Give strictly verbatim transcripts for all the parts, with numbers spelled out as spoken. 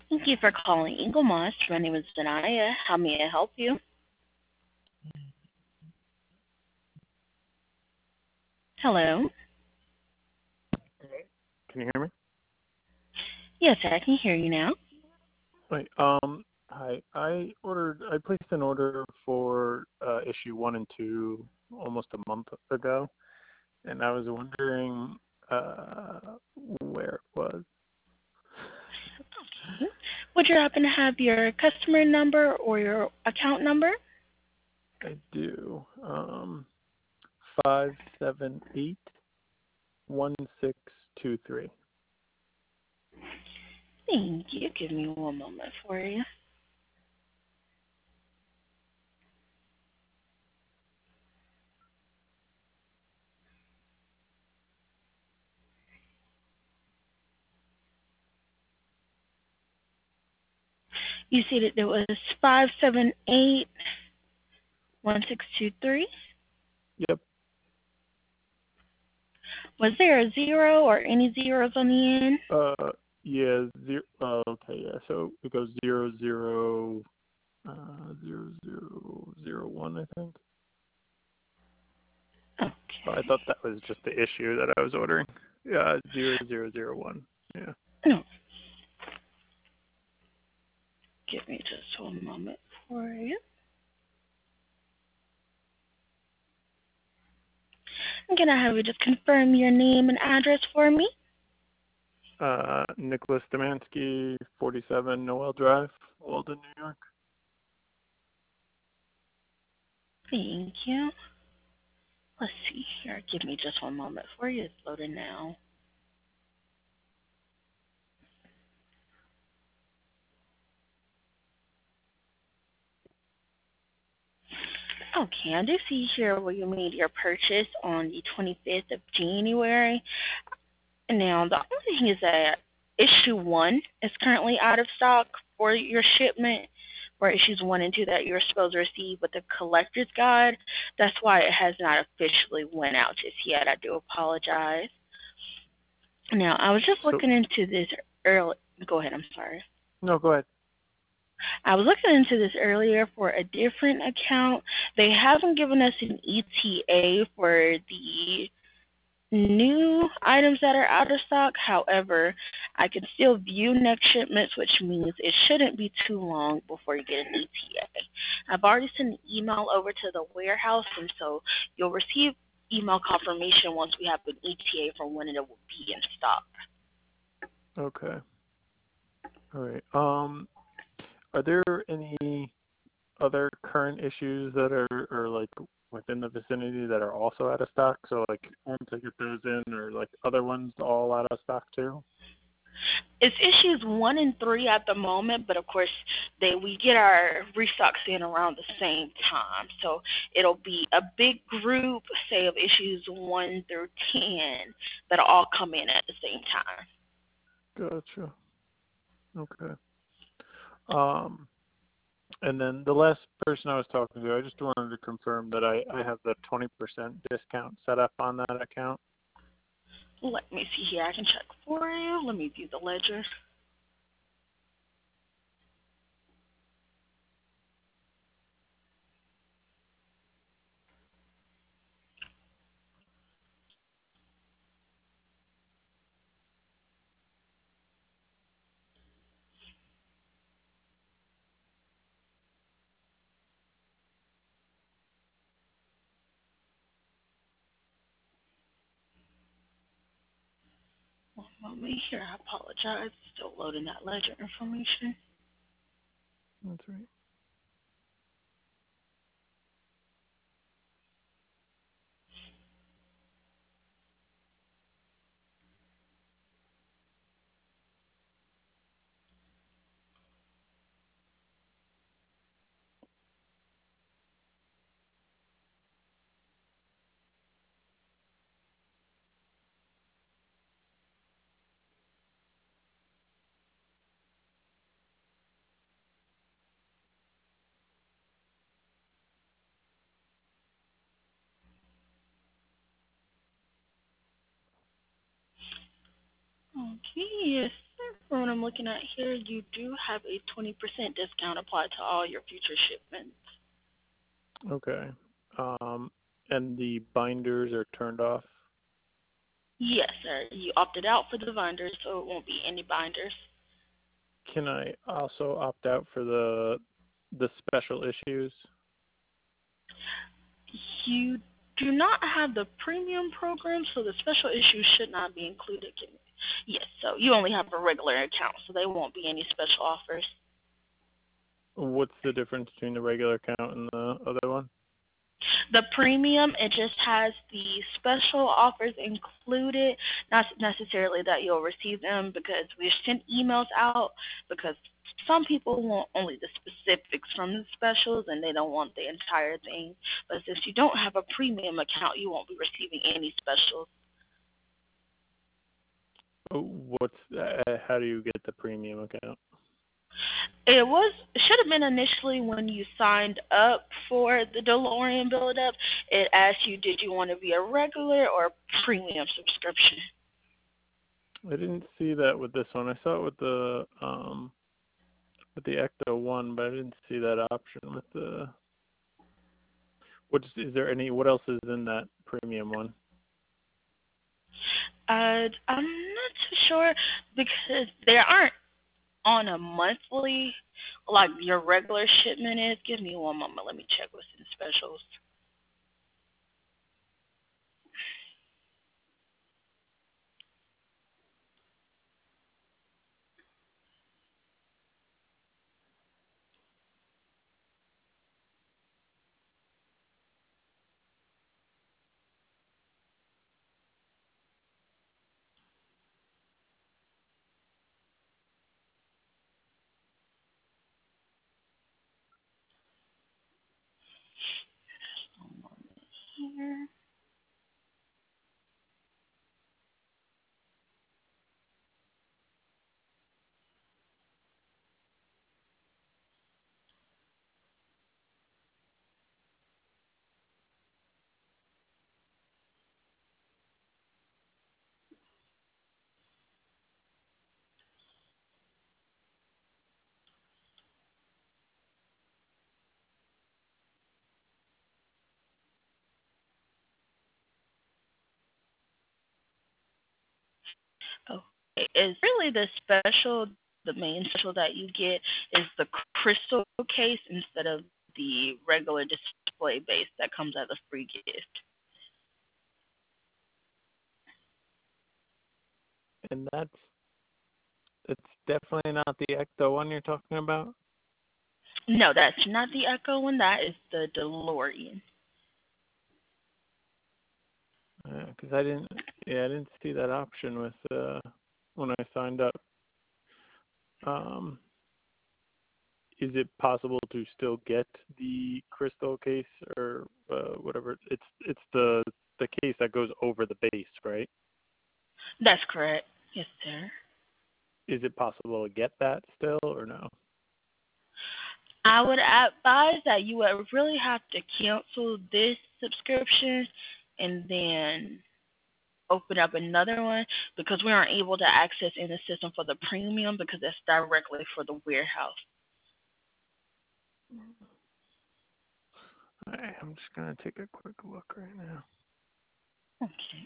Thank you for calling Eagle Moss. My name is Zanaya. How may I help you? Hello. Can you hear me? Yes, I can hear you now. Wait, um, hi. I ordered, I placed an order for uh, issue one and two almost a month ago, and I was wondering uh, where it was. Would you happen to have your customer number or your account number? I do. Um, five seven eight one six two three. Thank you. Give me one moment for you. You see that it was five seven eight one six two three. Yep. Was there a zero or any zeros on the end? Uh, yeah. Zero. Uh, okay. Yeah. So it goes zero zero uh zero zero zero one, I think. Oh, I Okay. thought that was just the issue that I was ordering. Yeah, zero zero zero one. Yeah. No, give me just one moment for you. And can I have you just confirm your name and address for me? Uh, Nicholas Demansky, forty-seven Noel Drive, Walden, New York. Thank you. Let's see here. Give me just one moment for you. It's loading now. Okay, I do see here where you made your purchase on the twenty-fifth of January. Now, the only thing is that issue one is currently out of stock for your shipment, or issues one and two that you're supposed to receive with the collector's guide. That's why it has not officially went out just yet. I do apologize. Now, I was just So, looking into this early. Go ahead, I'm sorry. no, go ahead. I was looking into this earlier for a different account. They haven't given us an E T A for the new items that are out of stock. However, I can still view next shipments, which means it shouldn't be too long before you get an E T A. I've already sent an email over to the warehouse, and so you'll receive email confirmation once we have an E T A for when it will be in stock. Okay. All right. Um, are there any other current issues that are, are like within the vicinity that are also out of stock? So like once I get those in, or like other ones all out of stock too? It's issues one and three at the moment, but of course, they we get our restocks in around the same time. So it'll be a big group, say, of issues one through ten that'll all come in at the same time. Gotcha. Okay. Um, and then the last person I was talking to, I just wanted to confirm that I, I have the twenty percent discount set up on that account. Let me see here. I can check for you. Let me view the ledger. One moment here. I apologize. Still loading that ledger information. That's right. Okay, yes, sir. From what I'm looking at here, you do have a twenty percent discount applied to all your future shipments. Okay. Um, and the binders are turned off. Yes, sir. You opted out for the binders, so it won't be any binders. Can I also opt out for the the special issues? You do not have the premium program, so the special issues should not be included. Yes, so you only have a regular account, so there won't be any special offers. What's the difference between the regular account and the other one? The premium, it just has the special offers included, not necessarily that you'll receive them because we send emails out because some people want only the specifics from the specials and they don't want the entire thing. But since you don't have a premium account, you won't be receiving any specials. Oh, what's uh, how do you get the premium account? It was should have been initially when you signed up for the DeLorean build up. It asked you, did you want to be a regular or premium subscription? I didn't see that with this one. I saw it with the um with the Ecto one, but I didn't see that option with the. What's is there any? What else is in that premium one? Uh, I'm not too sure because they aren't on a monthly like your regular shipment is. Give me one moment. Let me check what's in specials. One moment here. Okay, is really the special, the main special that you get is the crystal case instead of the regular display base that comes as a free gift. And that's it's definitely not the Ecto one you're talking about. No, that's not the Echo one. That is the DeLorean. Because I didn't, yeah, I didn't see that option with uh, when I signed up. Um, is it possible to still get the crystal case or uh, whatever? It's it's the the case that goes over the base, right? That's correct. Yes, sir. Is it possible to get that still or no? I would advise that you would really have to cancel this subscription and then open up another one because we aren't able to access in the system for the premium because that's directly for the warehouse. All right, I'm just gonna take a quick look right now. Okay.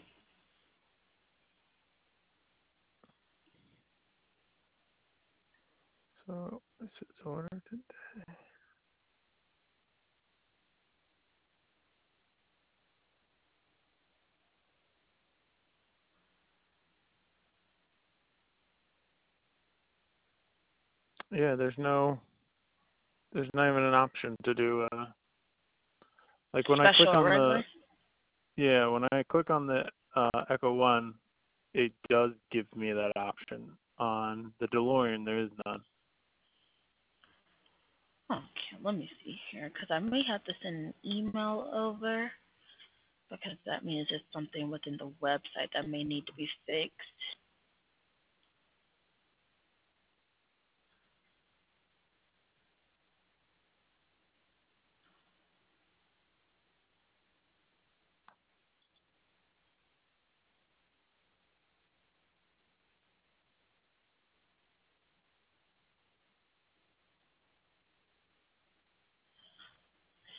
So this is ordered today. Yeah, there's no, there's not even an option to do uh like when I Special click or on the regular? yeah when I click on the uh, Echo One, it does give me that option. On the DeLorean, there is none. Okay, let me see here because I may have to send an email over because that means it's something within the website that may need to be fixed.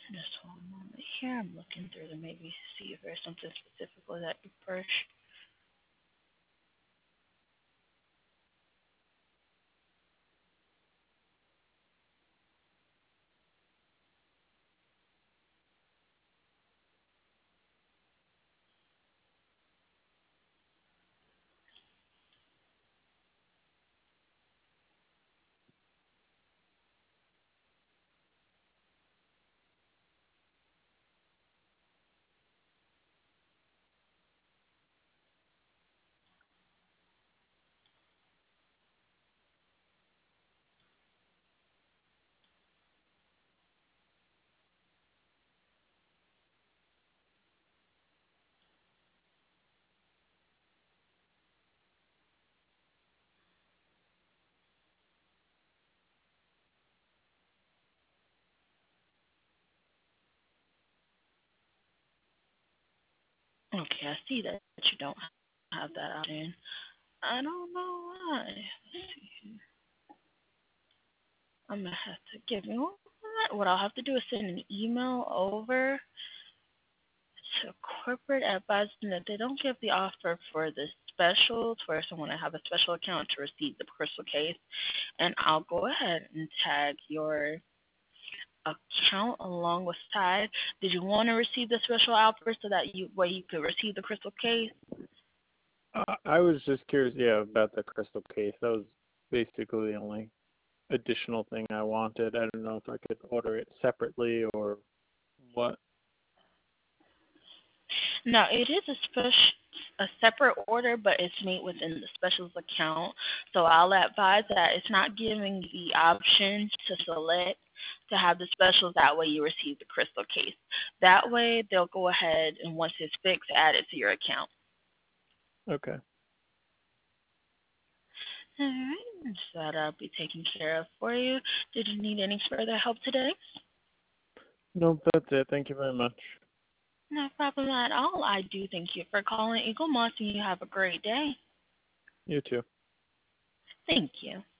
Just one moment here. I'm looking through to maybe see if there's something specifically that you push. Okay, I see that you don't have that option. I don't know why. Let's see. I'm gonna have to give me one. What I'll have to do is send an email over to corporate advising that they don't give the offer for the specials for someone to have a special account to receive the crystal case, and I'll go ahead and tag your account along with Tide. Did you want to receive the special offer so that you way you could receive the crystal case? Uh, I was just curious, yeah, about the crystal case. That was basically the only additional thing I wanted. I don't know if I could order it separately or what. No, it is a special, a separate order, but it's made within the specials account. So I'll advise that it's not giving the option to select to have the specials. That way you receive the crystal case. That way they'll go ahead and once it's fixed, add it to your account. Okay. All right, so that I'll be taken care of for you. Did you need any further help today? Nope, that's it. Thank you very much. No problem at all. I do thank you for calling Eagle Moss, and you have a great day. You too. Thank you.